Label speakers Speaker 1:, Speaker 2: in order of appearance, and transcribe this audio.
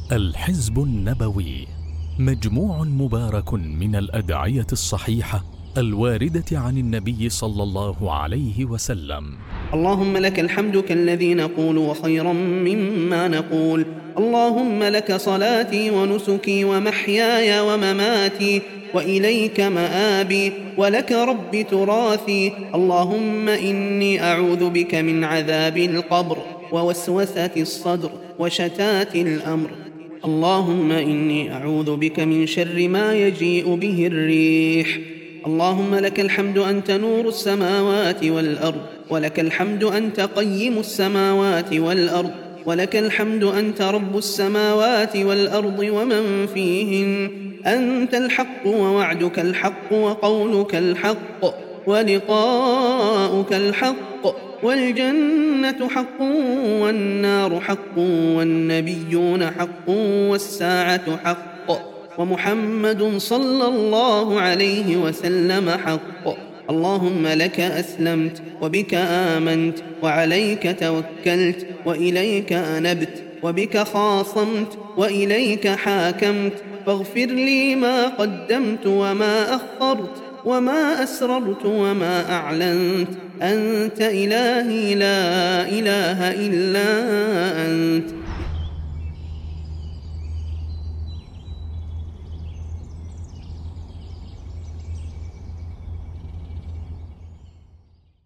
Speaker 1: الحزب النبوي مجموع مبارك من الأدعية الصحيحة الواردة عن النبي صلى الله عليه وسلم.
Speaker 2: اللهم لك الحمد كالذي نقول وخيرا مما نقول. اللهم لك صلاتي ونسكي ومحياي ومماتي وإليك مآبي ولك رب تراثي. اللهم إني أعوذ بك من عذاب القبر ووسوسة الصدر وشتات الأمر. اللهم إني أعوذ بك من شر ما يجيء به الريح. اللهم لك الحمد أنت نور السماوات والأرض، ولك الحمد أنت قيم السماوات والأرض، ولك الحمد أنت رب السماوات والأرض ومن فيهن. أنت الحق ووعدك الحق وقولك الحق ولقاؤك الحق، والجنة حق والنار حق والنبيون حق والساعة حق ومحمد صلى الله عليه وسلم حق. اللهم لك أسلمت وبك آمنت وعليك توكلت وإليك أنبت وبك خاصمت وإليك حاكمت. فاغفر لي ما قدمت وما أخرت وما أسررت وما أعلنت. أنت إلهي لا إله إلا أنت.